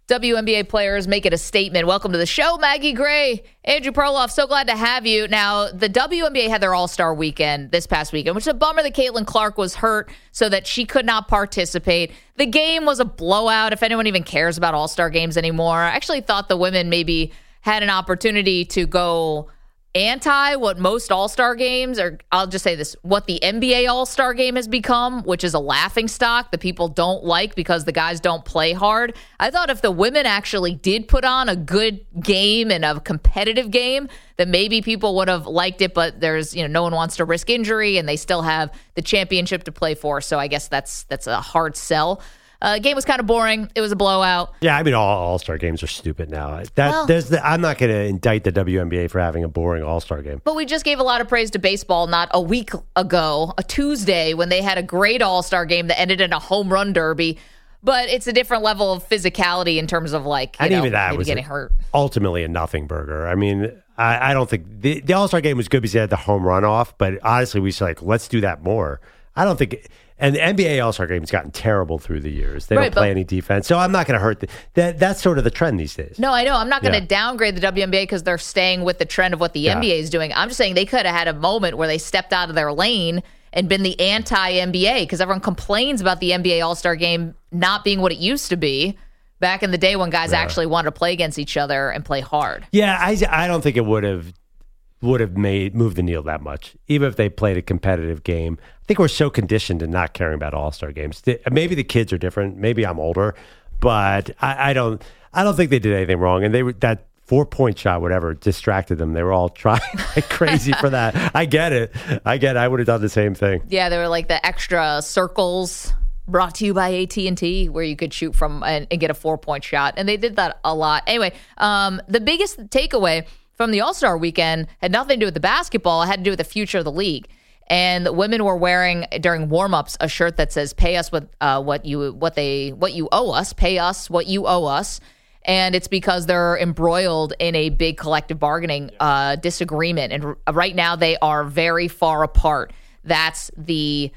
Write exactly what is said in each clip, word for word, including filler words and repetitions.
W N B A players making a statement. Welcome to the show, Maggie Gray, Andrew Perloff. So glad to have you. Now, the W N B A had their All-Star weekend this past weekend, which is a bummer that Caitlin Clark was hurt so that she could not participate. The game was a blowout, if anyone even cares about All-Star games anymore. I actually thought the women maybe had an opportunity to go anti what most All-Star games, or I'll just say this, what the N B A All-Star game has become, which is a laughingstock that people don't like because the guys don't play hard. I thought if the women actually did put on a good game and a competitive game, then maybe people would have liked it, but there's, you know, no one wants to risk injury and they still have the championship to play for. So I guess that's that's a hard sell. Uh, game was kind of boring. It was a blowout. Yeah, I mean, all All-Star games are stupid now. That Well- there's the, I'm not going to indict the W N B A for having a boring All-Star game. But we just gave a lot of praise to baseball not a week ago, a Tuesday, when they had a great All-Star game that ended in a home run derby. But it's a different level of physicality in terms of, like, you And know, even that maybe was getting a- hurt. ultimately a nothing burger. I mean, I, I don't think the, the All-Star game was good because they had the home run off. But honestly, we said, like, let's do that more. I don't think. And the N B A All-Star game has gotten terrible through the years. They Right, don't play but- any defense. So I'm not going to hurt. The, that That's sort of the trend these days. No, I know. I'm not going to Yeah. downgrade the W N B A because they're staying with the trend of what the Yeah. N B A is doing. I'm just saying they could have had a moment where they stepped out of their lane and been the anti-N B A because everyone complains about the N B A All-Star game not being what it used to be back in the day when guys Yeah. actually wanted to play against each other and play hard. Yeah, I, I don't think it would have would have made moved the needle that much, even if they played a competitive game. I think we're so conditioned to not caring about All-Star games. The- Maybe the kids are different. Maybe I'm older, but I, I don't. I don't think they did anything wrong. And they were that four point shot, whatever, distracted them. They were all trying like crazy for that. I get it. I get it. I would have done the same thing. Yeah, there were like the extra circles brought to you by A T and T where you could shoot from and, and get a four-point shot. And they did that a lot. Anyway, um, the biggest takeaway from the All-Star weekend had nothing to do with the basketball. It had to do with the future of the league. And the women were wearing during warm-ups a shirt that says "Pay us what uh, what you what they what you owe us. Pay us what you owe us." And it's because they're embroiled in a big collective bargaining uh, disagreement. And r- right now they are very far apart. That's the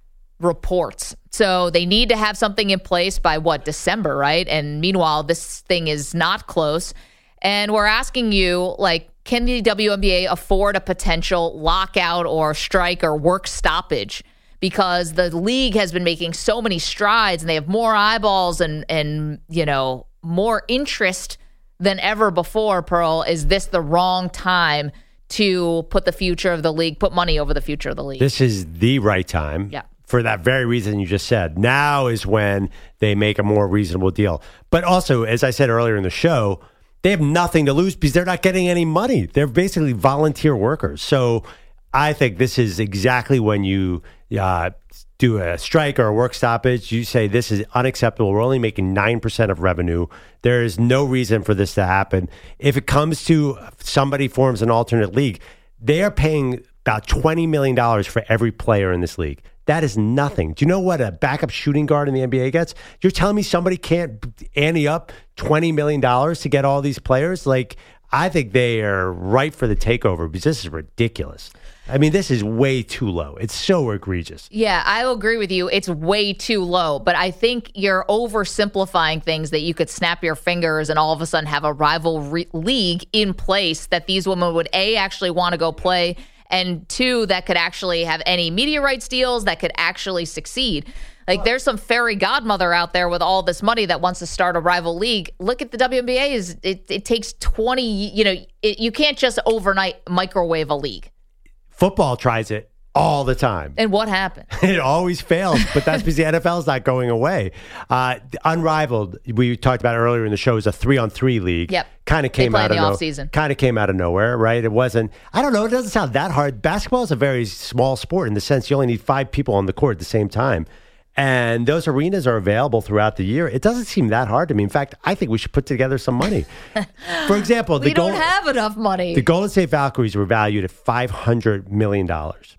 reports. So they need to have something in place by what, December, right? And meanwhile, this thing is not close. And we're asking you, like, can the W N B A afford a potential lockout or strike or work stoppage? Because the league has been making so many strides and they have more eyeballs and, and you know, more interest than ever before, Pearl. Is this the wrong time to put the future of the league, put money over the future of the league? This is the right time. Yeah. For that very reason you just said. Now is when they make a more reasonable deal. But also, as I said earlier in the show, they have nothing to lose because they're not getting any money. They're basically volunteer workers. So I think this is exactly when you uh, do a strike or a work stoppage. You say this is unacceptable. We're only making nine percent of revenue. There is no reason for this to happen. If it comes to somebody forms an alternate league, they are paying about twenty million dollars for every player in this league. That is nothing. Do you know what a backup shooting guard in the N B A gets? You're telling me somebody can't ante up twenty million dollars to get all these players? Like, I think they are ripe for the takeover because this is ridiculous. I mean, this is way too low. It's so egregious. Yeah, I will agree with you. It's way too low, but I think you're oversimplifying things that you could snap your fingers and all of a sudden have a rival re- league in place that these women would, A, actually want to go play, and two, that could actually have any media rights deals that could actually succeed. Like, there's some fairy godmother out there with all this money that wants to start a rival league. Look at the W N B A. Is it, it takes twenty, you know, it, you can't just overnight microwave a league. Football tries it all the time. And what happened? It always fails, but that's because the N F L is not going away. Uh, Unrivaled, we talked about earlier in the show, is a three-on-three league. Yep. Kind of came play out in of the no, offseason. Kind of came out of nowhere, right? It wasn't. I don't know. It doesn't sound that hard. Basketball is a very small sport in the sense you only need five people on the court at the same time. And those arenas are available throughout the year. It doesn't seem that hard to me. In fact, I think we should put together some money. For example, We the don't Gold- have enough money. the Golden State Valkyries were valued at five hundred million dollars.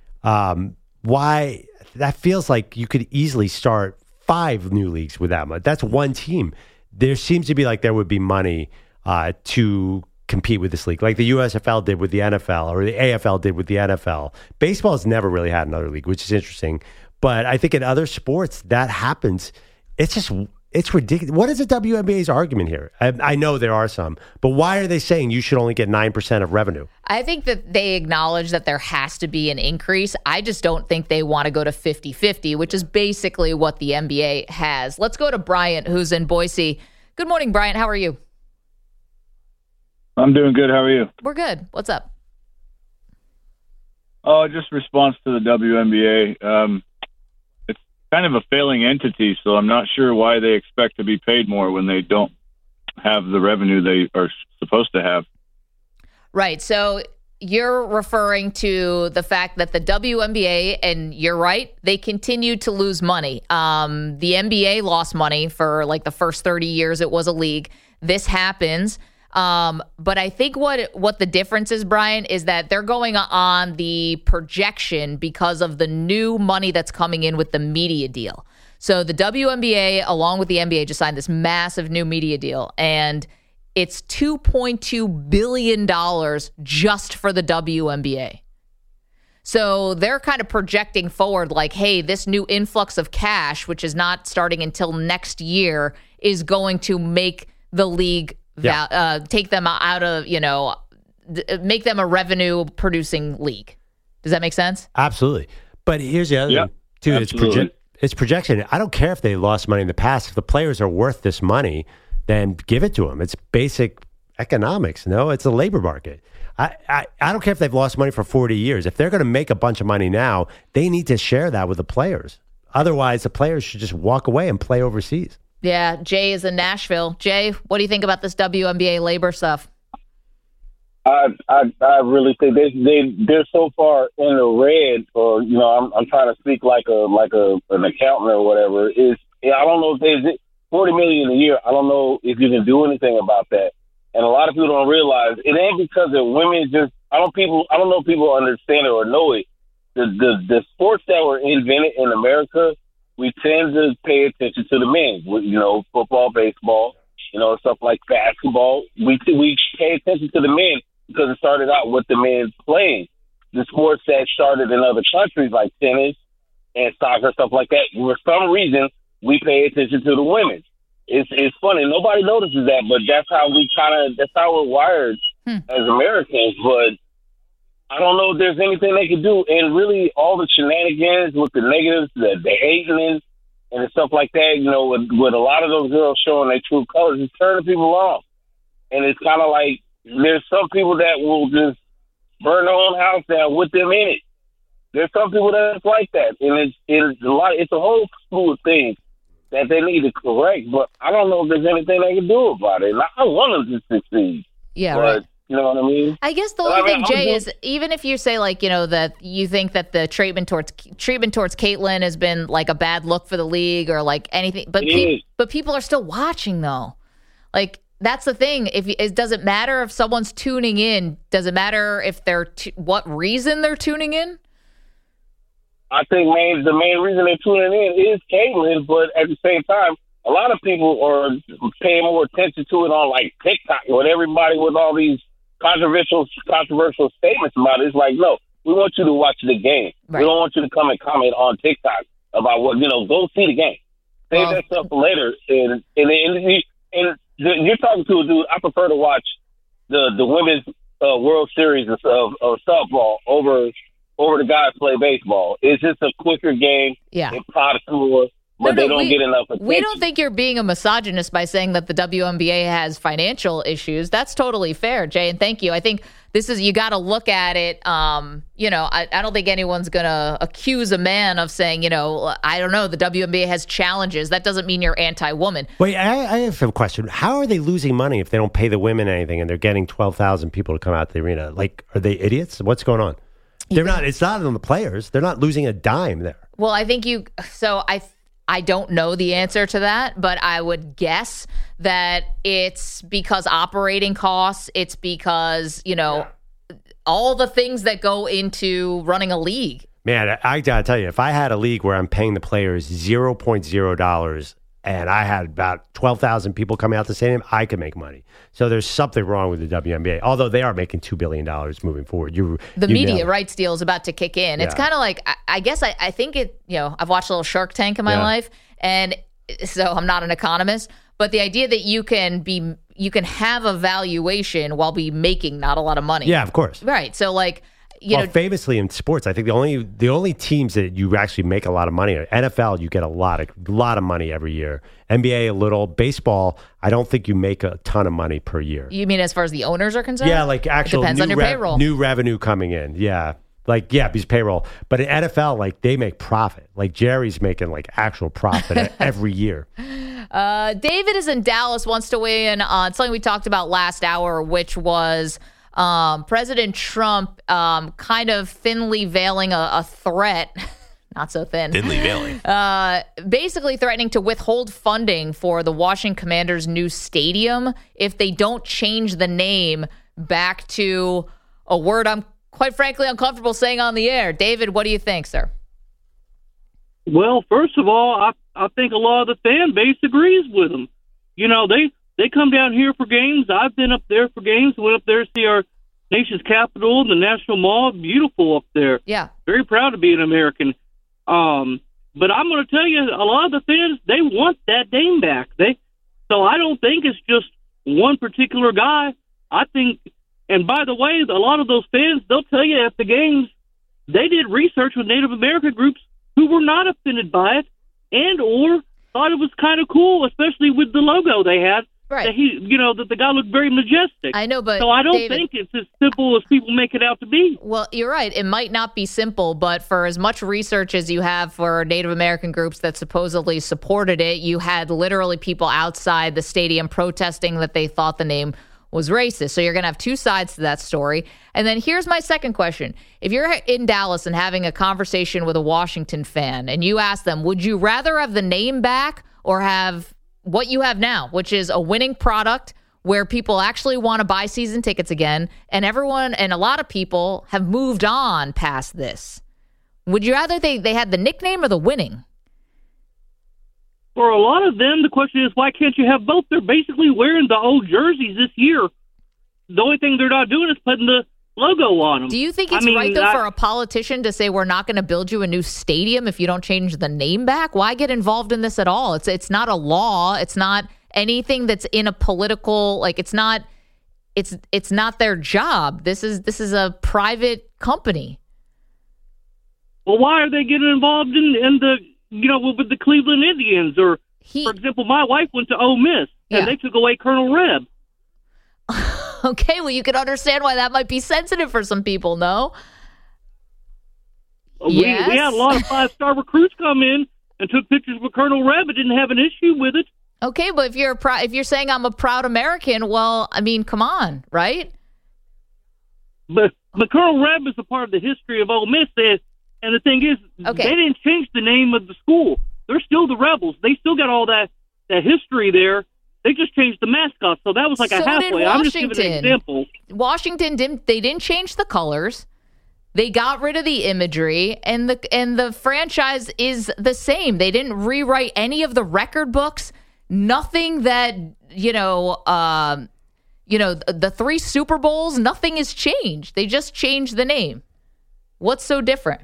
Um, why? That feels like you could easily start five new leagues with that much. That's one team. There seems to be like there would be money uh, to compete with this league, like the U S F L did with the N F L or the A F L did with the N F L. Baseball has never really had another league, which is interesting. But I think in other sports that happens. It's just It's ridiculous. What is the W N B A's argument here? I, I know there are some, but why are they saying you should only get nine percent of revenue? I think that they acknowledge that there has to be an increase. I just don't think they want to go to fifty-fifty, which is basically what the N B A has. Let's go to Bryant, who's in Boise. Good morning, Bryant. How are you? I'm doing good. How are you? We're good. What's up? Oh, just response to the W N B A. Um, it's kind of a failing entity, so I'm not sure why they expect to be paid more when they don't have the revenue they are supposed to have. Right. So you're referring to the fact that the W N B A, and you're right, they continue to lose money. Um, the N B A lost money for like the first thirty years it was a league. This happens. Um, but I think what what the difference is, Brian, is that they're going on the projection because of the new money that's coming in with the media deal. So the W N B A, along with the N B A, just signed this massive new media deal, and it's two point two billion dollars just for the W N B A. So they're kind of projecting forward like, hey, this new influx of cash, which is not starting until next year, is going to make the league Yeah. Uh, take them out of, you know, th- make them a revenue-producing league. Does that make sense? Absolutely. But here's the other yep, thing, too. It's, proje- it's projection. I don't care if they lost money in the past. If the players are worth this money, then give it to them. It's basic economics. No, it's a labor market. I, I, I don't care if they've lost money for forty years. If they're going to make a bunch of money now, they need to share that with the players. Otherwise, the players should just walk away and play overseas. Yeah, Jay is in Nashville. Jay, what do you think about this W N B A labor stuff? I I, I really think they they they're so far in the red, or you know, I'm I'm trying to speak like a like a an accountant or whatever. Is I don't know if there's forty million a year. I don't know if you can do anything about that. And a lot of people don't realize it ain't because of women. Just I don't people I don't know if people understand it or know it. The the the sports that were invented in America, we tend to pay attention to the men. You know, football, baseball, you know, stuff like basketball. We we pay attention to the men because it started out with the men playing. The sports that started in other countries like tennis and soccer, stuff like that, for some reason, we pay attention to the women. It's it's funny. Nobody notices that, but that's how we kind of, that's how we're wired hmm. as Americans. But I don't know if there's anything they can do. And really, all the shenanigans with the negatives, the, the hating and stuff like that, you know, with, with a lot of those girls showing their true colors, it's turning people off. And it's kind of like there's some people that will just burn their own house down with them in it. There's some people that's like that. And it's, it's a lot. It's a whole slew of things that they need to correct. But I don't know if there's anything they can do about it. And I want them to succeed. Yeah, but, right. You know what I mean? I guess the only I mean, thing, Jay, is even if you say like, you know, that you think that the treatment towards treatment towards Caitlin has been like a bad look for the league or like anything, but pe- but people are still watching though. Like that's the thing. If it doesn't matter if someone's tuning in, does it matter if they're t- what reason they're tuning in? I think main the main reason they're tuning in is Caitlin, but at the same time, a lot of people are paying more attention to it on like TikTok with everybody with all these controversial controversial statements about it. It's like, no, we want you to watch the game. Right. We don't want you to come and comment on TikTok about what, you know, go see the game. Save well, that stuff for later. And, and, and, and you're talking to a dude, I prefer to watch the, the women's uh, World Series of, of, of softball over over the guys play baseball. It's just a quicker game. Yeah. It's popular. But no, no, they don't we, get enough attention. We don't think you're being a misogynist by saying that the W N B A has financial issues. That's totally fair, Jay, and thank you. I think this is, you got to look at it. Um, you know, I, I don't think anyone's going to accuse a man of saying, you know, I don't know, the W N B A has challenges. That doesn't mean you're anti-woman. Wait, I, I have a question. How are they losing money if they don't pay the women anything and they're getting twelve thousand people to come out to the arena? Like, are they idiots? What's going on? They're yeah. not, it's not on the players. They're not losing a dime there. Well, I think you, so I I don't know the answer to that, but I would guess that it's because operating costs. It's because, you know, yeah. all the things that go into running a league. Man, I, I got to tell you, if I had a league where I'm paying the players zero point zero dollars and I had about twelve thousand people coming out the stadium, I could make money. So there's something wrong with the W N B A, although they are making two billion dollars moving forward. You, the you media know. rights deal is about to kick in. Yeah. It's kind of like, I, I guess I, I think it, you know, I've watched a little Shark Tank in my yeah. life, and so I'm not an economist, but the idea that you can be you can have a valuation while be making not a lot of money. Yeah, of course. Right. So like, you well, know, famously in sports, I think the only the only teams that you actually make a lot of money are N F L. You get a lot of lot of money every year. N B A a little. Baseball, I don't think you make a ton of money per year. You mean as far as the owners are concerned? Yeah, like actual it depends new, on your rev- payroll. new revenue coming in. Yeah. Like, yeah, because payroll. But in N F L, like, they make profit. Like, Jerry's making, like, actual profit every year. Uh, David is in Dallas, wants to weigh in on something we talked about last hour, which was um, President Trump um, kind of thinly veiling a, a threat. Not so thin. Thinly veiling. Uh, basically threatening to withhold funding for the Washington Commanders' new stadium if they don't change the name back to a word I'm quite frankly uncomfortable saying on the air. David, what do you think, sir? Well, first of all, I, I think a lot of the fan base agrees with them. You know, they, they come down here for games. I've been up there for games. Went up there to see our nation's capital, the National Mall. Beautiful up there. Yeah. Very proud to be an American. Um, but I'm going to tell you, a lot of the fans, they want that name back. They, so I don't think it's just one particular guy. I think, and by the way, a lot of those fans, they'll tell you at the games, they did research with Native American groups who were not offended by it and or thought it was kind of cool, especially with the logo they had. Right. That he, you know, that the guy looked very majestic. I know, but so I don't David, think it's as simple as people make it out to be. Well, you're right. It might not be simple, but for as much research as you have for Native American groups that supposedly supported it, you had literally people outside the stadium protesting that they thought the name was racist. So you're going to have two sides to that story. And then here's my second question. If you're in Dallas and having a conversation with a Washington fan and you ask them, would you rather have the name back or have what you have now, which is a winning product where people actually want to buy season tickets again, and everyone and a lot of people have moved on past this? Would you rather they, they had the nickname or the winning? For a lot of them, the question is, why can't you have both? They're basically wearing the old jerseys this year. The only thing they're not doing is putting the logo on them. Do you think it's I mean, right, though, I, for a politician to say we're not going to build you a new stadium if you don't change the name back? Why get involved in this at all? It's it's not a law. It's not anything that's in a political, like, it's not it's it's not their job. This is this is a private company. Well, why are they getting involved in, in the, you know, with the Cleveland Indians? Or, He, for example, my wife went to Ole Miss, and Yeah. they took away Colonel Reb. Okay, well, you can understand why that might be sensitive for some people, no? We, Yes. we had a lot of five-star recruits come in and took pictures with Colonel Reb and didn't have an issue with it. Okay, but if you're a prou- if you're saying I'm a proud American, well, I mean, come on, right? But, but Colonel Reb is a part of the history of Ole Miss. And, and the thing is, Okay. they didn't change the name of the school. They're still the Rebels. They still got all that, that history there. They just changed the mascot, so that was like So a did halfway. I'm just giving an Washington. example. Washington didn't they didn't change the colors. They got rid of the imagery, and the and the franchise is the same. They didn't rewrite any of the record books. Nothing that, you know, um, you know, the, the three Super Bowls, nothing has changed. They just changed the name. What's so different?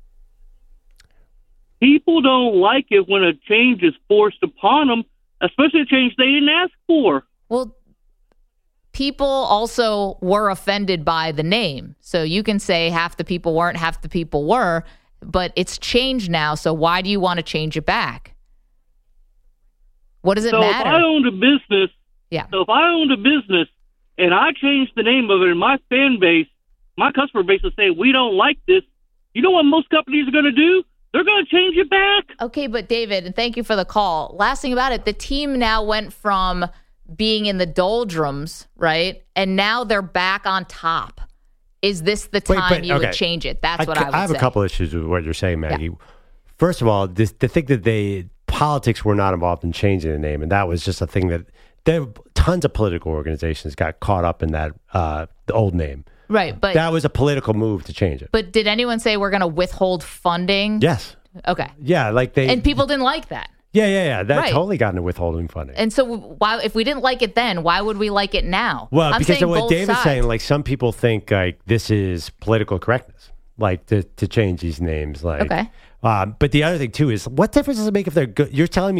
People don't like it when a change is forced upon them, especially a change they didn't ask for. Well, people also were offended by the name. So you can say half the people weren't, half the people were, but it's changed now. So why do you want to change it back? What does it so matter? if I owned a business, Yeah. so if I owned a business and I changed the name of it, and my fan base, my customer base would say, we don't like this, you know what most companies are going to do? They're going to change it back. Okay, but David, and thank you for the call. Last thing about it, the team now went from being in the doldrums, right? And now they're back on top. Is this the Wait, time but- you okay. would change it? That's I, what I would I have say. a couple issues with what you're saying, Maggie. First of all, this, the thing that they politics were not involved in changing the name, and that was just a thing that there tons of political organizations got caught up in that uh, the old name. Right, but That was a political move to change it. but did anyone say we're going to withhold funding? Yes. Okay. Yeah, like they. And people didn't like that. yeah, yeah, yeah. That Right. totally got into withholding funding. And so why, if we didn't like it then, why would we like it now? Well, I'm because saying of what both David's sides. saying, like some people think like this is political correctness, like to, to change these names. Like, Okay. Um, but the other thing too is, what difference does it make if they're good? You're telling me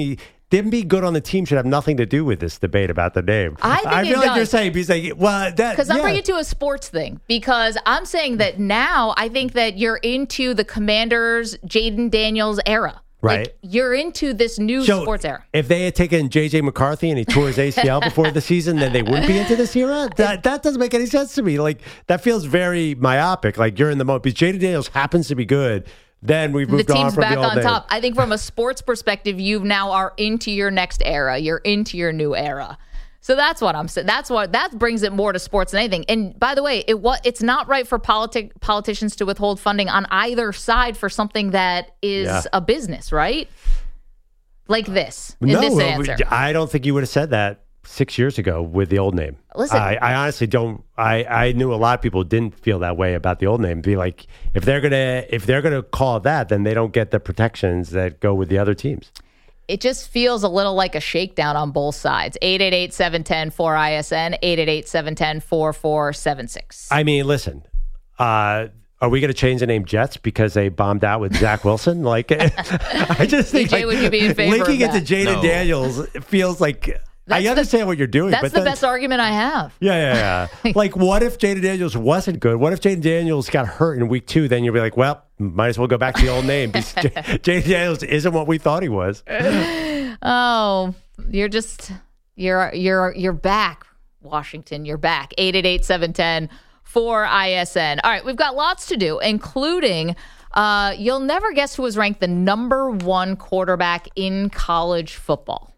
them being good on the team should have nothing to do with this debate about the name. I think I it feel like does. you're saying because like, well, that Because I'm yeah. bringing it to a sports thing. Because I'm saying that now I think that you're into the Commanders, Jaden Daniels era. Right. Like, you're into this new So, sports era. if they had taken J J McCarthy and he tore his A C L before the season, then they wouldn't be into this era? That that doesn't make any sense to me. Like, that feels very myopic. Like, you're in the moment. Because Jaden Daniels happens to be good. Then we've moved The on team's from back the old on name. top. I think from a sports perspective, you now are into your next era. You're into your new era. So that's what I'm saying. That's what that brings it more to sports than anything. And by the way, it what it's not right for politic politicians to withhold funding on either side for something that is Yeah. a business, right? Like this, in no, this we- answer. I don't think you would have said that six years ago with the old name. Listen. I, I honestly don't. I, I knew a lot of people didn't feel that way about the old name. Be like, if they're gonna if they're gonna call it that, then they don't get the protections that go with the other teams. It just feels a little like a shakedown on both sides. eight eight eight, seven one zero, four I S N, eight eight eight, seven one zero, four four seven six. I mean, listen. Uh, Are we going to change the name Jets because they bombed out with Zach Wilson? Like, I just think D J, like, would you be in favor linking of it to that? Jaden No. Daniels it feels like That's I the- understand what you're doing. That's but the then, best argument I have. Yeah, yeah, yeah. Like, what if Jaden Daniels wasn't good? What if Jaden Daniels got hurt in week two? Then you'll be like, well, might as well go back to the old name because J- Jaden Daniels isn't what we thought he was. Oh, you're just you're you're you're back, Washington. You're back. eight eight eight, seven one zero, four I S N. All right, we've got lots to do, including uh, you'll never guess who was ranked the number one quarterback in college football.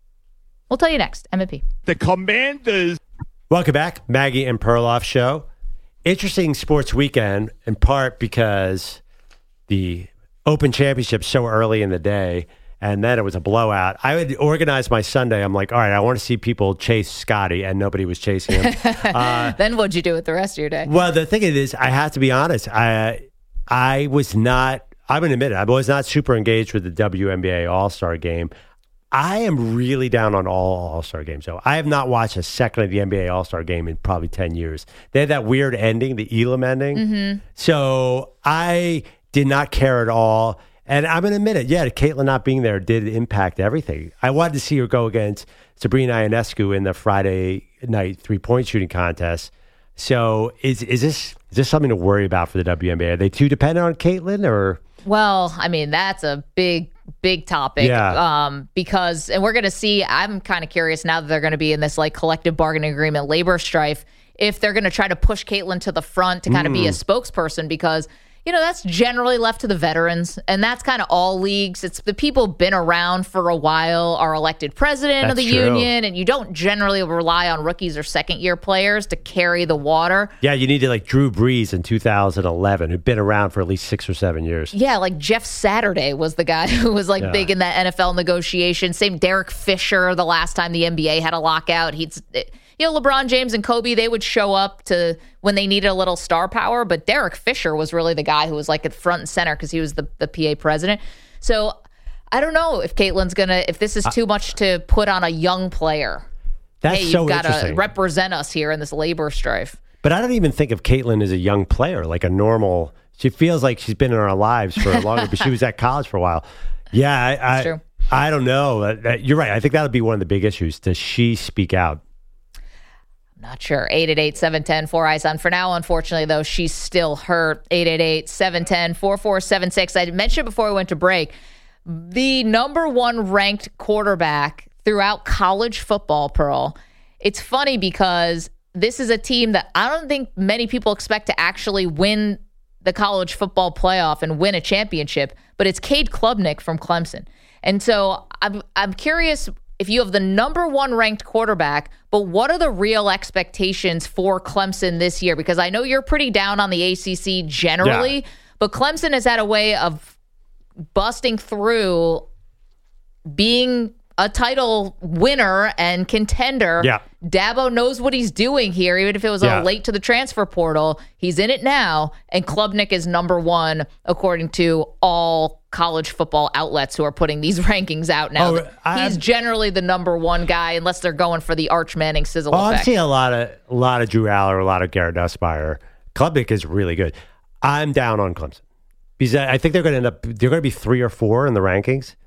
We'll tell you next. M and P. The Commanders. Welcome back, Maggie and Perloff show. Interesting sports weekend, in part because the Open Championship so early in the day, and then it was a blowout. I would organize my Sunday. I'm like, all right, I want to see people chase Scotty, and nobody was chasing him. uh, Then what'd you do with the rest of your day? well, the thing is, I have to be honest. I I was not. I'm going to admit it. I was not super engaged with the W N B A All Star Game. I am really down on all All-Star games. So I have not watched a second of the N B A All-Star game in probably ten years. They had that weird ending, the Elam ending. Mm-hmm. So I did not care at all. And I'm going to admit it. Yeah, Caitlin not being there did impact everything. I wanted to see her go against Sabrina Ionescu in the Friday night three-point shooting contest. So is is this is this something to worry about for the W N B A? Are they too dependent on Caitlin or? Well, I mean, that's a big, big topic. Yeah. Um, because, and we're going to see, I'm kind of curious now that they're going to be in this like collective bargaining agreement labor strife, if they're going to try to push Caitlin to the front to kind of be a spokesperson, because, you know, that's generally left to the veterans, and that's kind of all leagues. It's the people been around for a while are elected president of That's the true. union, and you don't generally rely on rookies or second year players to carry the water. Yeah, you needed like Drew Brees in two thousand eleven, who'd been around for at least six or seven years. Yeah, like Jeff Saturday was the guy who was like Yeah. big in that N F L negotiation. Same Derek Fisher, the last time the N B A had a lockout. He's, you know, LeBron James and Kobe, they would show up to when they needed a little star power. But Derek Fisher was really the guy who was like at front and center because he was the, the P A president. So I don't know if Caitlin's going to, if this is too much to put on a young player. That's Hey, so you've got to interesting. represent us here in this labor strife. But I don't even think of Caitlin as a young player, like a normal. She feels like she's been in our lives for longer, but she was at college for a while. Yeah, I, I, That's true. I don't know. Uh, uh, You're right. I think that would be one of the big issues. Does she speak out? Not sure. eight eight eight, seven one zero, four I S N. For now, unfortunately, though, she's still hurt. eight eight eight, seven one zero, four four seven six. I mentioned before we went to break, the number one ranked quarterback throughout college football, Pearl. It's funny because this is a team that I don't think many people expect to actually win the college football playoff and win a championship, but it's Cade Klubnik from Clemson. And so I'm I'm curious if you have the number one ranked quarterback, but what are the real expectations for Clemson this year? Because I know you're pretty down on the A C C generally, Yeah. but Clemson has had a way of busting through being a title winner and contender. Yeah. Dabo knows what he's doing here, even if it was Yeah. a late to the transfer portal. He's in it now, and Klubnik is number one according to all college football outlets who are putting these rankings out now. Oh, I- He's generally the number one guy, unless they're going for the Arch Manning sizzle Well, I'm effect. seeing a lot of a lot of Drew Aller, a lot of Garrett Nussmeier. Klubnik is really good. I'm down on Clemson because I I think they're going to end up. They're going to be three or four in the rankings.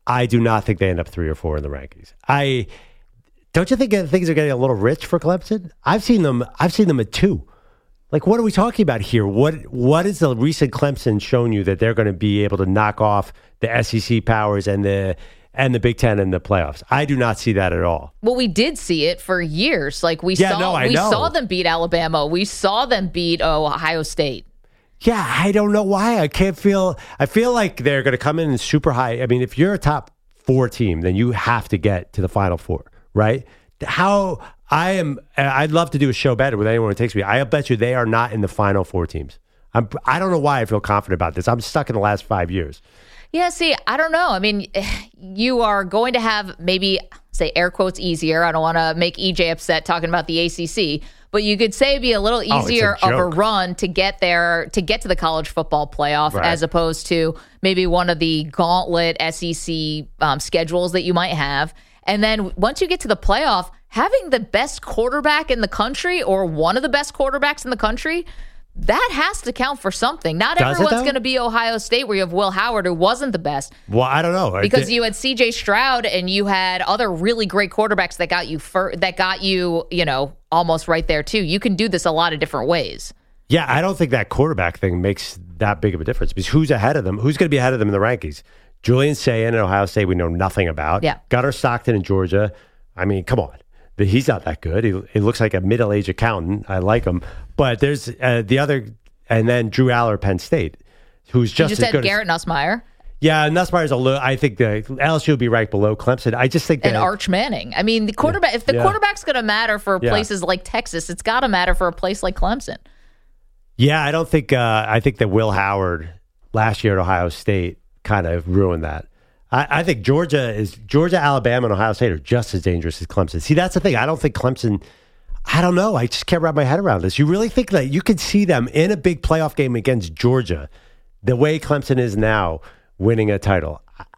I do not think they end up three or four in the rankings. I don't you think that things are getting a little rich for Clemson? I've seen them. I've seen them at two. Like, what are we talking about here? What What is the recent Clemson shown you that they're going to be able to knock off the S E C powers and the and the Big Ten in the playoffs? I do not see that at all. Well, we did see it for years. Like we Yeah, saw, no, I we know. saw them beat Alabama. We saw them beat oh, Ohio State. Yeah, I don't know why. I can't feel. I feel like they're going to come in super high. I mean, if you're a top four team, then you have to get to the Final Four, right? How I am. I'd love to do a show better with anyone who takes me. I bet you they are not in the Final Four teams. I'm. I don't know why I feel confident about this. I'm stuck in the last five years. Yeah, see, I don't know. I mean, you are going to have maybe, say, air quotes, easier. I don't want to make E J upset talking about the A C C, but you could say it'd be a little Oh, it's a easier of a joke. run to get there, to get to the college football playoff, Right. as opposed to maybe one of the gauntlet S E C um, schedules that you might have. And then once you get to the playoff, having the best quarterback in the country or one of the best quarterbacks in the country, that has to count for something. Not Does it, everyone's though? going to be Ohio State, where you have Will Howard, who wasn't the best. Well, I don't know Because Th- you had C J Stroud and you had other really great quarterbacks that got you fir- that got you, you know, almost right there too. You can do this a lot of different ways. Yeah, I don't think that quarterback thing makes that big of a difference because who's ahead of them? Who's going to be ahead of them in the rankings? Julian Sayin in Ohio State, we know nothing about. Yeah. Gunnar Stockton in Georgia. I mean, come on. The- He's not that good. He, he looks like a middle-aged accountant. I like him. But there's uh, the other, and then Drew Aller, Penn State, who's You just, just as had good Garrett Nussmeier as... Yeah, Nussmeier's a little... I think the L S U will be right below Clemson. I just think that... and Arch Manning. I mean, the quarterback. If the Yeah. quarterback's going to matter for Yeah. places like Texas, it's got to matter for a place like Clemson. Yeah, I don't think... Uh, I think that Will Howard last year at Ohio State kind of ruined that. I, I think Georgia is Georgia, Alabama, and Ohio State are just as dangerous as Clemson. See, that's the thing. I don't think Clemson. I don't know. I just can't wrap my head around this. You really think that you could see them in a big playoff game against Georgia, the way Clemson is now, winning a title?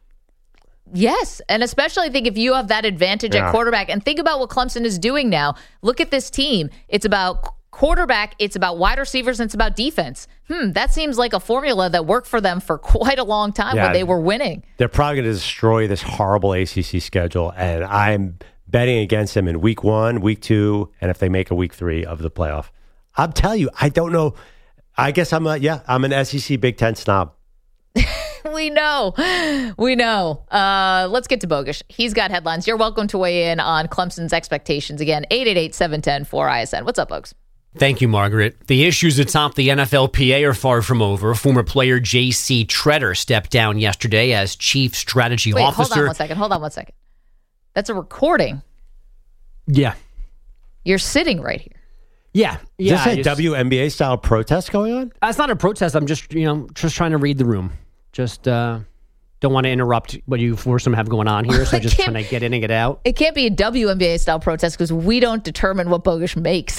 Yes, and especially I think if you have that advantage Yeah. at quarterback, and think about what Clemson is doing now. Look at this team. It's about quarterback, it's about wide receivers, and it's about defense. Hmm, that seems like a formula that worked for them for quite a long time Yeah. when they were winning. They're probably going to destroy this horrible A C C schedule, and I'm betting against them in week one, week two, and if they make a week three of the playoff. I'm telling you, I don't know. I guess I'm a, yeah, I'm an S E C Big Ten snob. We know. We know. Uh, let's get to Bogusch. He's got headlines. You're welcome to weigh in on Clemson's expectations. Again, eight eight eight, seven one zero, four I S N. What's up, Bogusch? Thank you, Margaret. The issues atop the N F L P A are far from over. Former player J C Treader stepped down yesterday as chief strategy Wait, officer. hold on one second. Hold on one second. That's a recording. Yeah. You're sitting right here. Yeah. Is yeah. this a I just- W N B A style protest going on? Uh, it's not a protest. I'm just, you know, just trying to read the room. Just uh, don't want to interrupt what you force them to have going on here. So I just can't- trying to get in and get out. It can't be a W N B A style protest because we don't determine what Bogusch makes.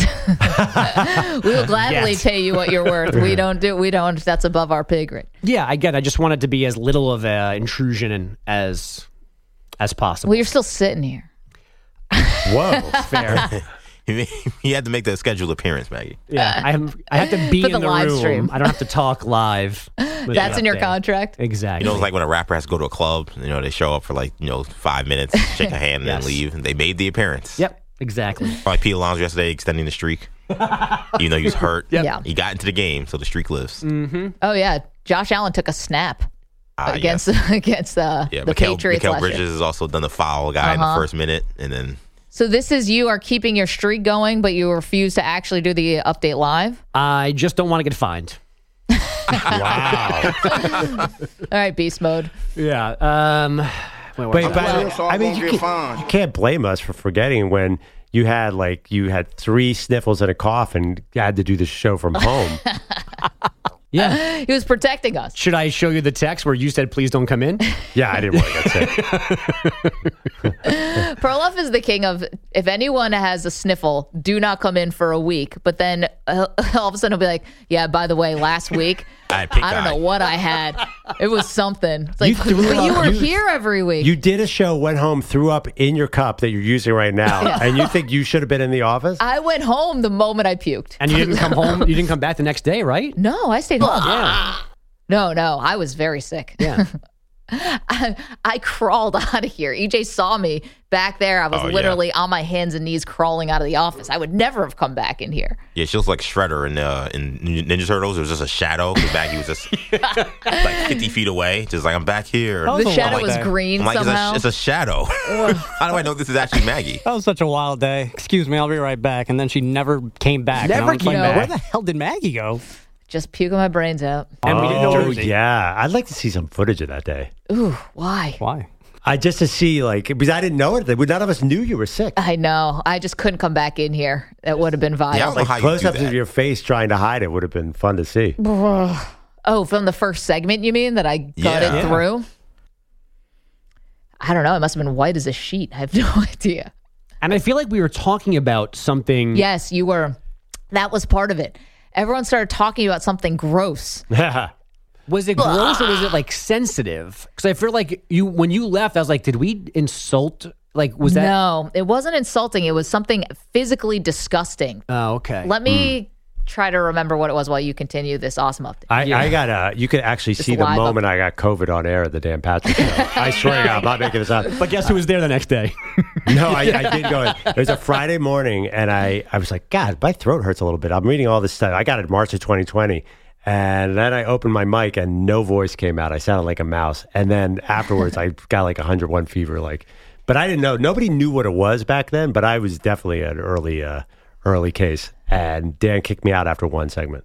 We will gladly Yes. pay you what you're worth. We don't do. We don't. That's above our pay grade. Yeah, I get it. I just want it to be as little of a intrusion in, as as possible. Well, you're still sitting here. Whoa. fair. You had to make that scheduled appearance, Maggie. Yeah, I have I have to be For in the the, live room. stream. I don't have to talk live. with That's the in your update. contract. Exactly. You know, it's like when a rapper has to go to a club. You know, they show up for like you know five minutes, shake a hand, and Yes. then leave. And they made the appearance. Yep. Exactly. Like Pete Alonso yesterday, extending the streak. You know, he was hurt. Yep. Yeah. He got into the game, so the streak lives. Oh yeah, Josh Allen took a snap Ah, against yes. against uh, Yeah, the Mikael, Patriots Mikael last year. Bridges has also done the foul guy in Uh-huh. the first minute, and then So this is you are keeping your streak going, but you refuse to actually do the update live. I just don't want to get fined. Wow. All right, beast mode. Yeah. Um. Wait, Wait, wait, but I mean, you can't, you can't blame us for forgetting when you had like you had three sniffles and a cough and had to do the show from home. yeah. He was protecting us. Should I show you the text where you said please don't come in? Yeah, I didn't want to get sick. Perloff is the king of if anyone has a sniffle, do not come in for a week. But then uh, all of a sudden he'll be like, "Yeah, by the way, last week I had pink I don't eye. know what I had. It was something." It's like, You threw but you up. were You- here every week. You did a show, went home, threw up in your cup that you're using right now, and you think you should have been in the office? I went home the moment I puked. And you didn't come home. You didn't come back the next day, right? No, I stayed home. Yeah. No, no, I was very sick. Yeah. I, I crawled out of here. E J saw me back there. I was Oh, yeah. literally on my hands and knees crawling out of the office. I would never have come back in here. Yeah, she looks like Shredder in uh, in Ninja Turtles. It was just a shadow. The back, he was just like fifty feet away, just like I'm back here. That was The a shadow wild was day. green I'm like, it's somehow. a, it's a shadow. How do I know this is actually Maggie? That was such a wild day. Excuse me, I'll be right back. And then she never came back. Never And I was came like, back. Where the hell did Maggie go? Just puking my brains out. And we didn't know oh, Jersey. yeah. I'd like to see some footage of that day. Ooh, why? Why? I just to see, like, because I didn't know it. None of us knew you were sick. I know. I just couldn't come back in here. That would have been vile. Yeah, I don't know how you do Close-ups that. of your face trying to hide it would have been fun to see. Oh, from the first segment, you mean, that I got Yeah. it through? I don't know. It must have been white as a sheet. I have no idea. And I feel like we were talking about something. Yes, you were. That was part of it. Everyone started talking about something gross. Was it gross or was it like sensitive? Because I feel like you when you left, I was like, did we insult? Like, was that? No, it wasn't insulting. It was something physically disgusting. Oh, okay. Let me try to remember what it was while you continue this awesome update. I, I got uh you could actually Just see the live moment I got COVID on air at the Dan Patrick show. I swear to God, I'm not making this up. But guess who was there the next day? No, I, I did go in. It was a Friday morning, and I, I was like, God, my throat hurts a little bit. I'm reading all this stuff. I got it March of twenty twenty. And then I opened my mic, and no voice came out. I sounded like a mouse. And then afterwards, I got like one hundred one fever. Like, But I didn't know. Nobody knew what it was back then, but I was definitely an early uh, early case. And Dan kicked me out after one segment.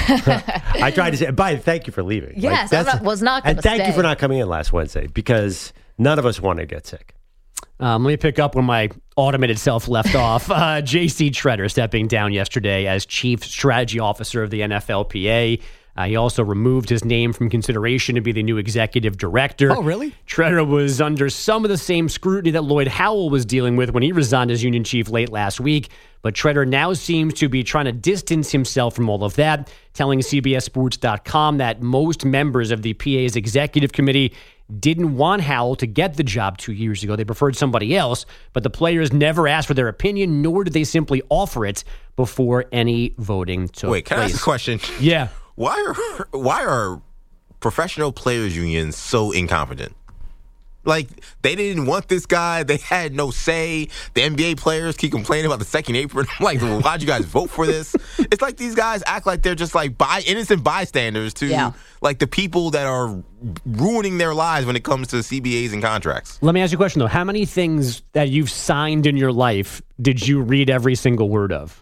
I tried to say, bye, thank you for leaving. Yes, I that's- not- was not gonna And thank you stay. for not coming in last Wednesday, because none of us want to get sick. Um, let me pick up where my automated self left off. Uh, J C Tretter stepping down yesterday as Chief Strategy Officer of the N F L P A. Uh, he also removed his name from consideration to be the new executive director. Oh, really? Tretter was under some of the same scrutiny that Lloyd Howell was dealing with when he resigned as union chief late last week. But Tretter now seems to be trying to distance himself from all of that, telling C B S Sports dot com that most members of the P A's executive committee didn't want Howell to get the job two years ago. They preferred somebody else, but the players never asked for their opinion, nor did they simply offer it before any voting took Wait, can I place. ask a question? Yeah. Why are why are professional players unions so incompetent? Like, they didn't want this guy. They had no say. The N B A players keep complaining about the second apron. I'm like, well, why'd you guys vote for this? It's like these guys act like they're just like by innocent bystanders to Yeah. like the people that are ruining their lives when it comes to C B As and contracts. Let me ask you a question, though. How many things that you've signed in your life did you read every single word of?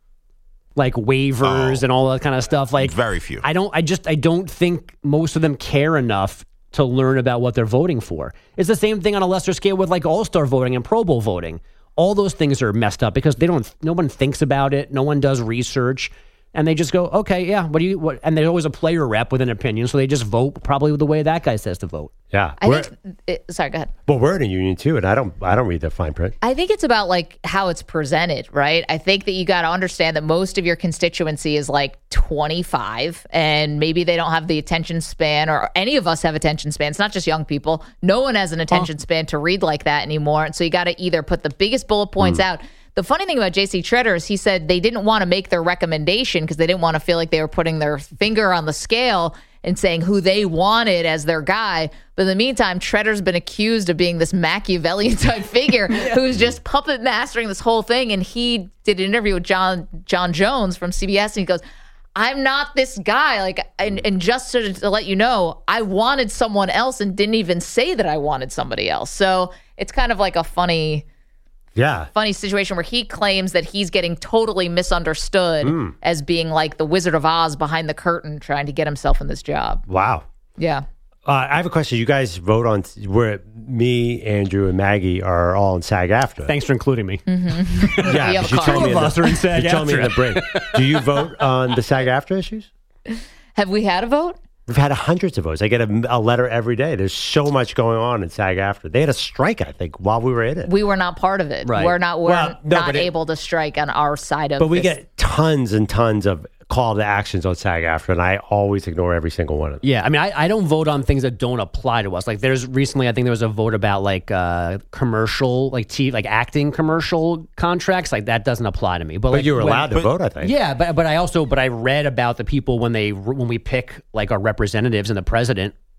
Like waivers Oh. and all that kind of stuff. Like Very few. I don't. I just. I don't think most of them care enough to learn about what they're voting for. It's the same thing on a lesser scale with like All-Star voting and Pro Bowl voting. All those things are messed up because they don't. No one thinks about it. No one does research. And they just go, okay, yeah, what do you, what? And there's always a player rep with an opinion, so they just vote probably the way that guy says to vote. Yeah. I We're- think. It, sorry, go ahead. well, we're in a union too, and I don't I don't read the fine print. I think it's about like how it's presented, right? I think that you got to understand that most of your constituency is like twenty-five, and maybe they don't have the attention span, or any of us have attention span. It's not just young people. No one has an attention span to read like that anymore. And so you got to either put the biggest bullet points out. The funny thing about J C Tretter is he said they didn't want to make their recommendation because they didn't want to feel like they were putting their finger on the scale and saying who they wanted as their guy. But in the meantime, Tretter's been accused of being this Machiavellian type figure who's just puppet mastering this whole thing. And he did an interview with John John Jones from C B S, and he goes, I'm not this guy. Like, and, and just to, to let you know, I wanted someone else and didn't even say that I wanted somebody else. So it's kind of like a funny... Yeah. funny situation where he claims that he's getting totally misunderstood as being like the Wizard of Oz behind the curtain trying to get himself in this job. Wow. Yeah. Uh, I have a question. You guys vote on where me, Andrew, and Maggie are all in SAG-AFTRA. Thanks for including me. Yeah, We have but a you car. told me Two in of us the, are in you told me in the SAG-AFTRA. break. Do you vote on the SAG-AFTRA issues? Have we had a vote? We've had hundreds of votes. I get a, a letter every day. There's so much going on in SAG-AFTRA. They had a strike, I think, while we were in it. We were not part of it. Right. We're not we're Well, no, not but it- able to strike on our side of But we this. get tons and tons of call to actions on SAG-AFTRA, and I always ignore every single one of them. Yeah, I mean, I, I don't vote on things that don't apply to us. Like, there's recently, I think there was a vote about like uh, commercial, like t- like acting commercial contracts. Like that doesn't apply to me. But, But like, you were when- allowed to vote, I think. Yeah, but but I also but I read about the people when they when we pick like our representatives and the president.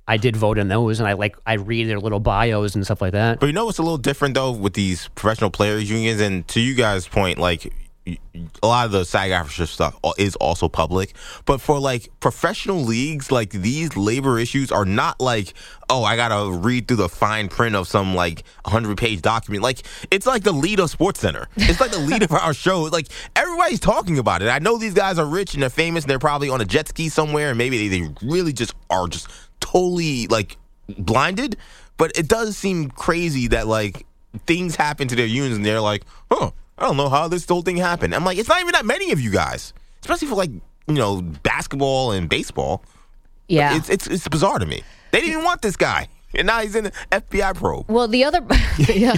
I did vote in those, and I like I read their little bios and stuff like that. But you know what's a little different though with these professional players unions, and to you guys' point, like a lot of the SAG-AFTRA stuff is also public. But for like professional leagues, like these labor issues are not like, oh, I gotta read through the fine print of some like hundred page document. Like it's like the lead of SportsCenter. It's like the lead of our show. Like everybody's talking about it. I know these guys are rich and they're famous and they're probably on a jet ski somewhere, and maybe they, they really just are just totally like blinded. But it does seem crazy that like things happen to their unions and they're like, huh, I don't know how this whole thing happened. I'm like, it's not even that many of you guys, especially for like, you know, basketball and baseball. Yeah. It's it's it's bizarre to me. They didn't even want this guy, and now he's in the F B I probe. Well, the other, yeah.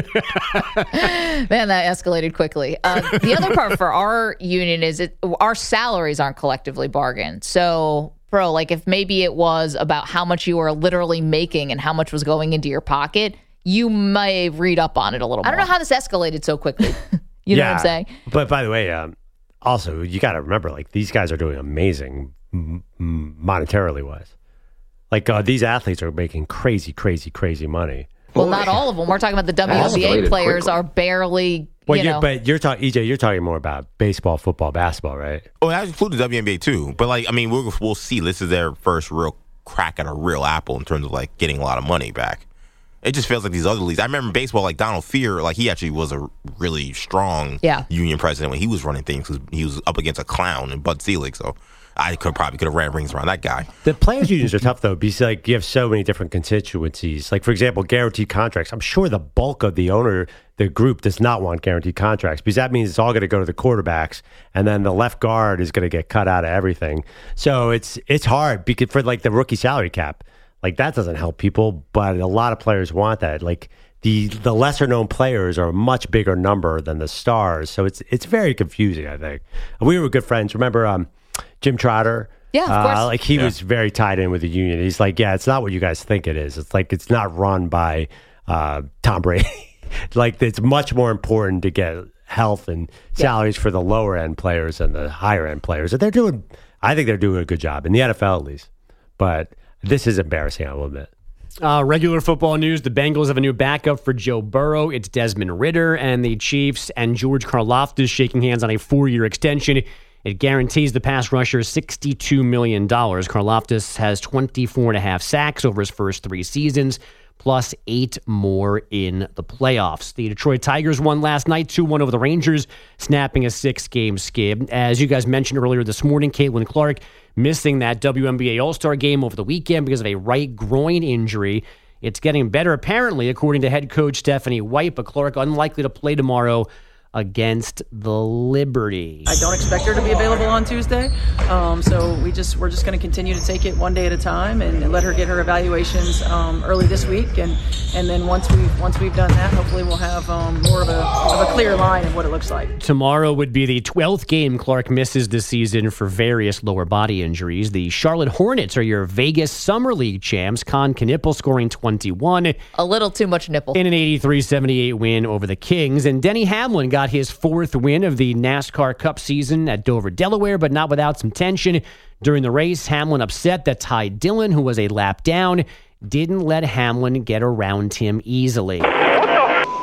Man, that escalated quickly. Uh, the other part for our union is it, our salaries aren't collectively bargained. So, bro, like if maybe it was about how much you were literally making and how much was going into your pocket, you may read up on it a little more. I don't know how this escalated so quickly. You know yeah. what I'm saying? But by the way, um, also, you got to remember, like, these guys are doing amazing m- m- monetarily wise. Like, uh, these athletes are making crazy, crazy, crazy money. Well, not all of them. We're talking about the W N B A Escalated players quickly. are barely, Well, you you're, know. but you're talking, E J, you're talking more about baseball, football, basketball, right? Oh, that includes the W N B A too. But like, I mean, we'll we'll see. This is their first real crack at a real apple in terms of like getting a lot of money back. It just feels like these other leagues. I remember baseball, like Donald Fear, like he actually was a really strong Yeah. union president when he was running things because he was up against a clown and Bud Selig. So I could probably could have ran rings around that guy. The players' unions are tough, though, because like you have so many different constituencies. Like, for example, guaranteed contracts. I'm sure the bulk of the owner, the group, does not want guaranteed contracts because that means it's all going to go to the quarterbacks, and then the left guard is going to get cut out of everything. So it's it's hard because for like the rookie salary cap, like that doesn't help people, but a lot of players want that. Like the the lesser known players are a much bigger number than the stars, so it's it's very confusing. I think we were good friends. Remember, um. Jim Trotter. Yeah, of course. Uh, like he Yeah. was very tied in with the union. He's like, yeah, it's not what you guys think it is. It's like it's not run by uh, Tom Brady. Like it's much more important to get health and salaries for the lower end players and the higher end players. And they're doing, I think they're doing a good job in the N F L at least. But this is embarrassing, I will admit. Uh, regular football news. The Bengals have a new backup for Joe Burrow. It's Desmond Ridder, and the Chiefs and George Karlaftis shaking hands on a four-year extension. It guarantees the pass rusher sixty-two million dollars. Karlaftis has twenty-four and a half sacks over his first three seasons, plus eight more in the playoffs. The Detroit Tigers won last night, two one over the Rangers, snapping a six-game skid. As you guys mentioned earlier this morning, Caitlin Clark missing that W N B A All-Star game over the weekend because of a right groin injury. It's getting better, apparently, according to head coach Stephanie White, but Clark unlikely to play tomorrow against the Liberty. I don't expect her to be available on Tuesday, um, so we just we're just going to continue to take it one day at a time and, and let her get her evaluations um, early this week, and and then once we once we've done that, hopefully we'll have um, more of a of a clear line of what it looks like. Tomorrow would be the twelfth game Clark misses this season for various lower body injuries. The Charlotte Hornets are your Vegas Summer League champs. Con Knippel scoring twenty-one A little too much nipple. in an eighty-three seventy-eight win over the Kings. And Denny Hamlin got his fourth win of the NASCAR Cup season at Dover, Delaware, but not without some tension. During the race, Hamlin upset that Ty Dillon, who was a lap down, didn't let Hamlin get around him easily. What the f***?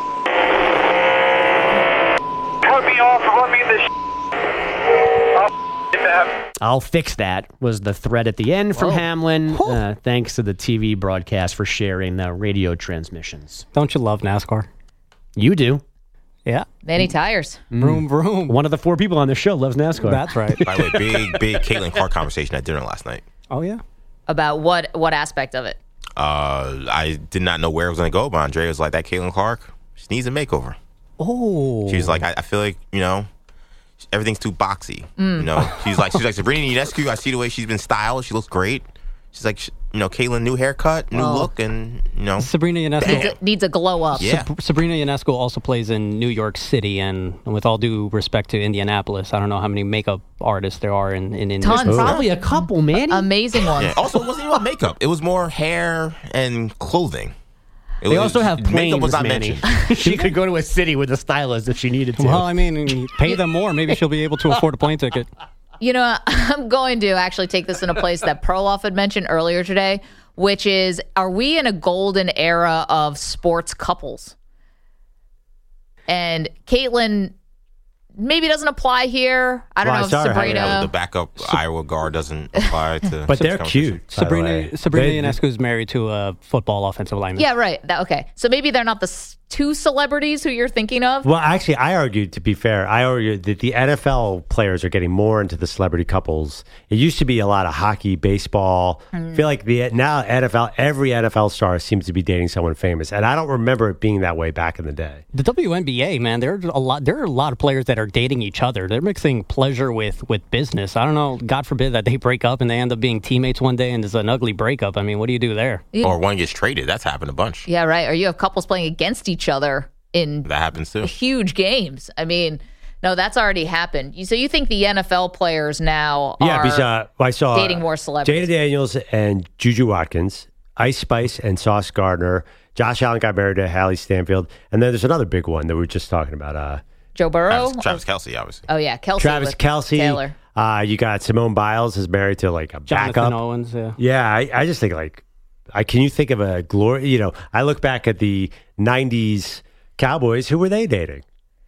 Cut me off and let me in this I'll get that. I'll fix that, was the threat at the end from Whoa. Hamlin. Uh, thanks to the T V broadcast for sharing the radio transmissions. Don't you love NASCAR? You do. Yeah. Many tires. Vroom, vroom. One of the four people on the show loves NASCAR. That's right. By the way, big big Caitlin Clark conversation at dinner last night. Oh, yeah. About what what aspect of it? Uh, I did not know where it was going to go, but Andrea was like, that Caitlin Clark, she needs a makeover. Oh. She was like, I, I feel like, you know, everything's too boxy. You know, she's like, she's like Sabrina Ionescu. I see the way she's been styled. She looks great. She's like, you know, Caitlin, new haircut, new Oh. look, and, you know. Sabrina Ionescu. Needs a, needs a glow up. Yeah. Sab- Sabrina Ionescu also plays in New York City, and with all due respect to Indianapolis, I don't know how many makeup artists there are in, in India. Tons. Probably a couple, man. Amazing ones. Yeah. Also, it wasn't even about makeup. It was more hair and clothing. It They was- also have planes, makeup was not Manny. mentioned. She could go to a city with a stylist if she needed to. Well, I mean, pay them more. Maybe she'll be able to afford a plane ticket. You know, I'm going to actually take this in a place that Perloff had mentioned earlier today. which is, are we in a golden era of sports couples? And Caitlin maybe doesn't apply here. I don't Well, I know if saw her hanging Sabrina. out The backup Iowa guard doesn't apply to. But they're this cute. by the Sabrina way. Sabrina They- Ionescu is married to a football offensive lineman. Yeah, right. That, okay. So maybe they're not the s- two celebrities who you're thinking of. Well, actually, I argued, to be fair, I argued that the N F L players are getting more into the celebrity couples. It used to be a lot of hockey, baseball. I feel like the now N F L, every N F L star seems to be dating someone famous, and I don't remember it being that way back in the day. The W N B A, man, there's a lot. There are a lot of players that are dating each other. They're mixing pleasure with with business. I don't know. God forbid that they break up and they end up being teammates one day, and there's an ugly breakup. I mean, what do you do there? Or one gets traded. That's happened a bunch. Yeah, right. Or you have couples playing against each other in That happens too. huge games. I mean, no, that's already happened. You- So you think the N F L players now Yeah, are because uh, I saw dating more celebrities? Jada Daniels and Juju Watkins, Ice Spice and Sauce Gardner. Josh Allen got married to Hallie Stanfield, and then there's another big one that we were just talking about. Uh, Joe Burrow? Travis, Travis Kelsey, obviously. Oh, yeah. Kelsey. Travis with Kelsey. Taylor. Uh, you got Simone Biles is married to like a Jonathan backup. Owens, yeah. Yeah, I, I just think like, I can you think of a glory? You know, I look back at the nineties Cowboys. Who were they dating?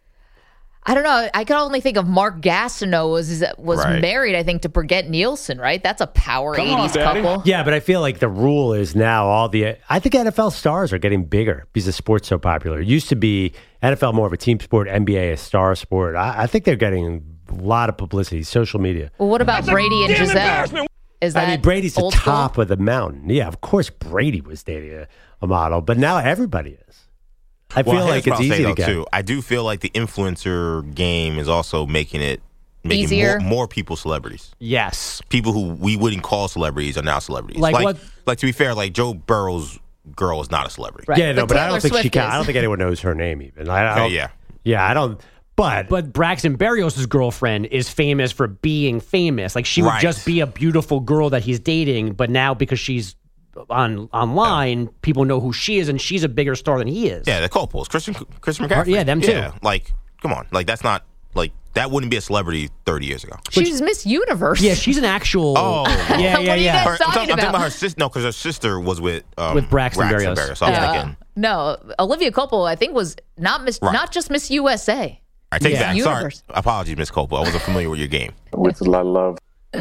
I don't know. I can only think of Mark Gastineau was was Right. married, I think, to Brigitte Nielsen, right? That's a power eighties couple. Yeah, but I feel like the rule is now all the. I think N F L stars are getting bigger because the sport's so popular. It used to be N F L more of a team sport, N B A a star sport. I, I think they're getting a lot of publicity, social media. Well, what about Brady and Giselle? Is that I mean, Brady's the old school? top of the mountain. Yeah, of course, Brady was dating a, a model, but now everybody is. I feel Well, like here's what it's I'll say, easy to though, get. too. I do feel like the influencer game is also making it making Easier? more, more people celebrities. Yes. People who we wouldn't call celebrities are now celebrities. Like like, what- like to be fair, like Joe Burrow's girl is not a celebrity. Right. Yeah, no, But but I Taylor don't think she Swift can. is. I don't think anyone knows her name even. I, I Okay, don't, yeah. yeah, I don't. But But Braxton Berrios' girlfriend is famous for being famous. Like she would Right. just be a beautiful girl that he's dating, but now because she's on online, people know who she is, and she's a bigger star than he is. Yeah, the Copoles, Christian, Christian McCaffrey. Yeah, them too. Yeah, like, come on, like that's not like that wouldn't be a celebrity thirty years ago. She's Miss Universe. Yeah, she's an actual. Oh. yeah, What yeah, are you yeah. guys Her- I'm, talking talking, I'm talking about? about her sister. No, because her sister was with um, With Braxton Berrios. So I was Uh, thinking, no, Olivia Coppola, I think, was not Miss, Right. not just Miss U S A. I take Yeah. that. Sorry, Universe. apologies, Miss Coppola. I wasn't familiar with your game. With a lot of love.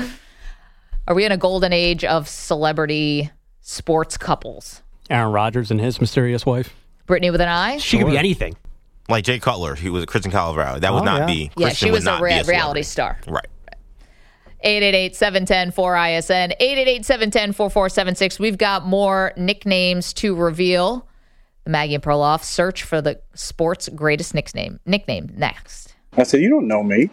Are we in a golden age of celebrity sports couples? Aaron Rodgers and his mysterious wife. Brittany with an I? She could be anything. Like Jay Cutler, he was Kristen Calvarado. That would Oh, not yeah. be. Yeah, Kristen she would was a not rea- be a celebrity. reality star. Right. eight eight eight, seven one zero, four I S N, eight eight eight, seven one zero, four four seven six. We've got more nicknames to reveal. The Maggie and Perloff search for the sport's greatest nickname. Nickname next. I said, you don't know me.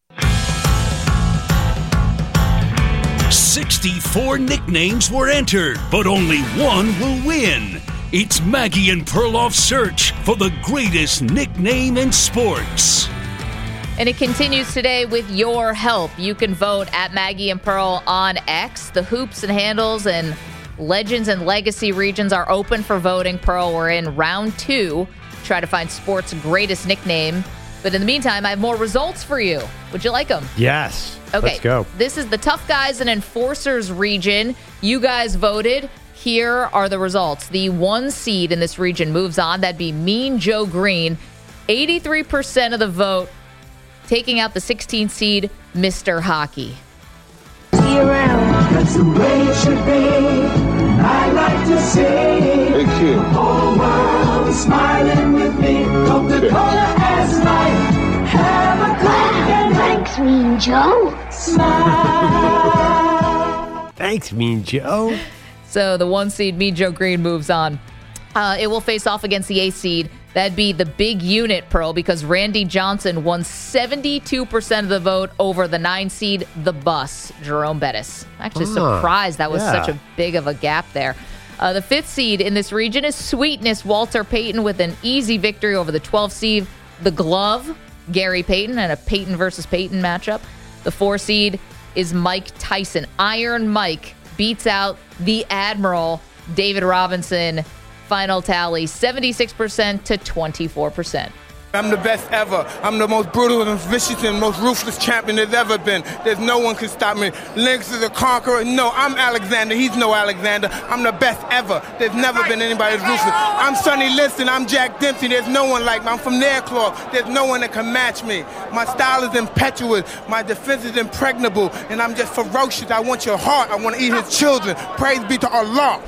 sixty-four nicknames were entered, but only one will win. It's Maggie and Perloff's search for the greatest nickname in sports. And it continues today with your help. You can vote at Maggie and Pearl on X. The hoops and handles and legends and legacy regions are open for voting. Pearl, we're in round two. Try to find sports' greatest nickname. But in the meantime, I have more results for you. Would you like them? yes, Okay. let's go. This is the Tough Guys and Enforcers region. You guys voted. Here are the results. The one seed in this region moves on. That'd be Mean Joe Green. eighty-three percent of the vote, taking out the sixteenth seed, Mister Hockey. That's the way it should be. I like to say, Hey, kid. the whole world is smiling with me. Coca-Cola as life. Have a Coke and Thanks, Mean Joe. smile. Thanks, Mean Joe. So the one seed, Mean Joe Green, moves on. Uh, it will face off against the eighth seed. That'd be the big unit, Pearl, because Randy Johnson won seventy-two percent of the vote over the nine seed, the Bus, Jerome Bettis. Actually Ah, surprised that was yeah. such a big of a gap there. Uh, the fifth seed in this region is Sweetness, Walter Payton, with an easy victory over the twelfth seed, the Glove, Gary Payton, and a Payton versus Payton matchup. The four seed is Mike Tyson. Iron Mike beats out the Admiral, David Robinson. Final tally, seventy-six percent to twenty-four percent. I'm the best ever. I'm the most brutal and vicious and most ruthless champion there's ever been. There's no one can stop me. Lynx is a conqueror. No, I'm Alexander. He's no Alexander. I'm the best ever. There's never been anybody as ruthless. I'm Sonny Liston. I'm Jack Dempsey. There's no one like me. I'm from Nairclaw. There's no one that can match me. My style is impetuous. My defense is impregnable. And I'm just ferocious. I want your heart. I want to eat his children. Praise be to Allah.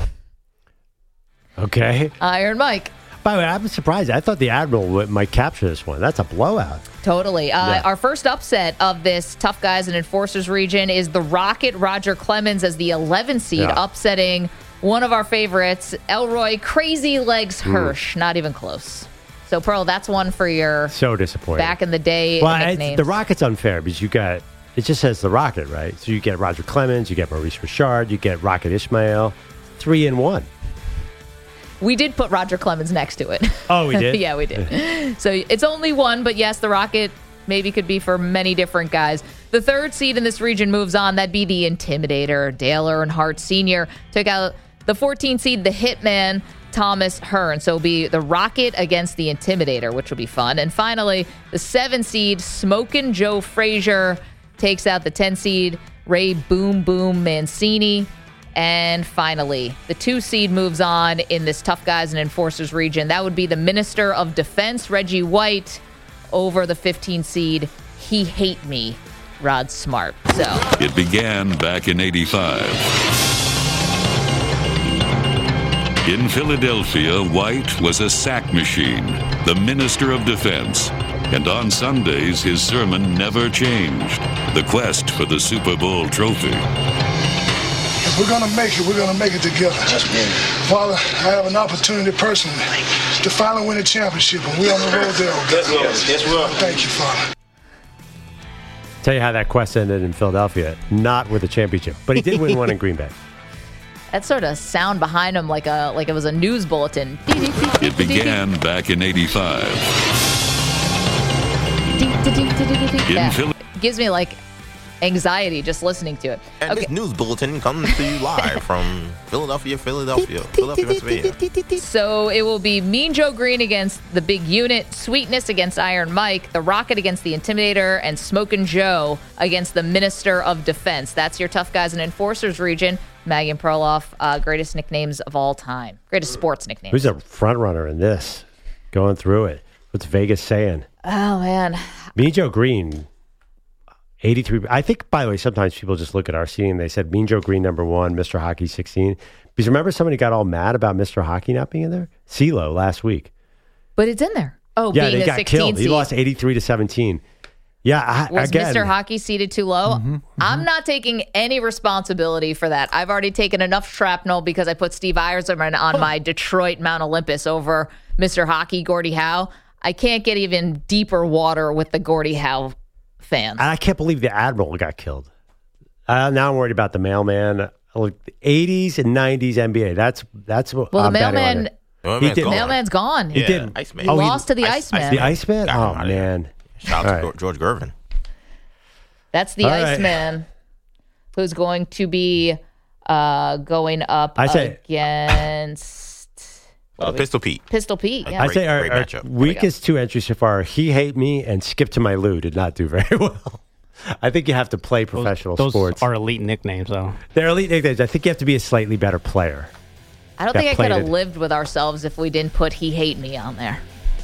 Okay. Iron Mike. By the way, I'm surprised. I thought the Admiral would- might capture this one. That's a blowout. Totally. Uh, Yeah. Our first upset of this Tough Guys and Enforcers region is the Rocket Roger Clemens as the eleventh seed, Yeah. upsetting one of our favorites, Elroy Crazy Legs Mm. Hirsch. Not even close. So, Pearl, that's one for your So disappointing. back in the day Well, it's, nicknames. the Rocket's unfair because you got, it just says the Rocket, right? So you get Roger Clemens, you get Maurice Richard, you get Rocket Ismail, three in one. We did put Roger Clemens next to it. Oh, we did? Yeah, we did. So it's only one, but yes, the Rocket maybe could be for many different guys. The third seed in this region moves on. That'd be the Intimidator. Dale Earnhardt Senior took out the fourteenth seed, the Hitman, Thomas Hearn. So it'll be the Rocket against the Intimidator, which will be fun. And finally, the seven seed, Smokin' Joe Frazier, takes out the ten seed, Ray Boom Boom Mancini. And finally, the two seed moves on in this Tough Guys and Enforcers region. That would be the Minister of Defense, Reggie White, over the fifteen seed, He Hate Me, Rod Smart. So It began back in eighty-five. In Philadelphia, White was a sack machine, the Minister of Defense. And on Sundays, his sermon never changed. The quest for the Super Bowl trophy. If we're going to make it, we're going to make it together. Father, I have an opportunity personally to finally win a championship, and we're on the road there. Yes, yes, yes, we are. Thank you, Father. Tell you how that quest ended in Philadelphia, not with a championship, but he did win one in Green Bay. that sort of sound behind him like a like it was a news bulletin. It began back in eighty-five. Yeah. In Philly. Gives me like anxiety just listening to it. And this news bulletin comes to you live from Philadelphia, Philadelphia, Philadelphia, Pennsylvania. So it will be Mean Joe Green against the Big Unit, Sweetness against Iron Mike, the Rocket against the Intimidator, and Smokin' Joe against the Minister of Defense. That's your Tough Guys and Enforcers region. Maggie and Perloff, uh, greatest nicknames of all time. Greatest sports nicknames. Who's a front runner in this? Going through it. What's Vegas saying? Oh, man. Mean Joe Green, eighty-three. I think, by the way, sometimes people just look at our seating. They said Mean Joe Green, number one, Mister Hockey, sixteen. Because remember somebody got all mad about Mister Hockey not being in there? CeeLo last week. But it's in there. Oh, yeah, being they a got sixteen killed. seed. He lost eighty-three to seventeen. Yeah, I, Was again. Mister Hockey seated too low? Mm-hmm, I'm not taking any responsibility for that. I've already taken enough shrapnel because I put Steve Eierman on my Detroit Mount Olympus over Mister Hockey, Gordie Howe. I can't get even deeper water with the Gordie Howe fans. And I can't believe the Admiral got killed. Uh, now I'm worried about the mailman. Look, the eighties and nineties N B A. That's that's what Well, the I'm betting on mailman, it. The He did. mailman's gone. He did. Iceman. He Oh, he- lost to the Ice- Iceman. The Iceman? Got him Oh, out of there. man. Shout out All to right. George Gervin. That's the All right. Iceman, who's going to be uh, going up I say- against Uh, Pistol Pete. Pistol Pete. Yeah. I say our, great our matchup. weakest two entries so far, He Hate Me and Skip to My Lou did not do very well. I think you have to play professional Those sports. are elite nicknames, though. They're elite nicknames. I think you have to be a slightly better player. I don't Got think I could have plated. lived with ourselves if we didn't put He Hate Me on there.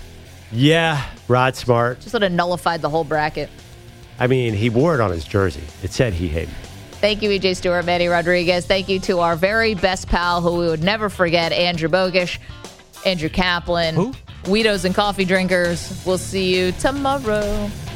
Yeah, Rod Smart. Just would have nullified the whole bracket. I mean, he wore it on his jersey. It said He Hate Me. Thank you, E J Stewart, Manny Rodriguez. Thank you to our very best pal who we would never forget, Andrew Bogish, Andrew Kaplan, Who? Weedos and Coffee Drinkers. We'll see you tomorrow.